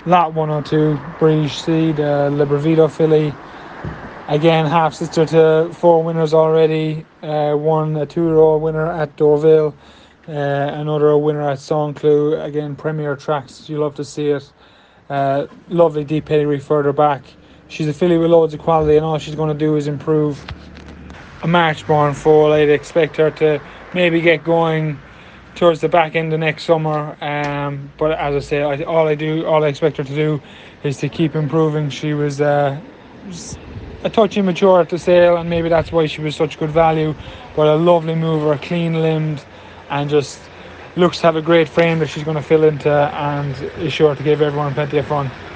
Lot 102, British Seed, Librevito filly. Again, half sister to 4 winners already. Won a 2-year-old winner at Deauville, another winner at Saint-Cloud. Again, premier tracks. You love to see it. Lovely deep pedigree further back. She's a filly with loads of quality, and all she's going to do is improve. A Marchborn foal. I'd expect her to maybe get going towards the back end of next summer. But as I say, all I expect her to do is to keep improving. She was a touch immature at the sale, and maybe that's why she was such good value. But a lovely mover, clean limbed, and just looks to have a great frame that she's going to fill into, and is sure to give everyone plenty of fun.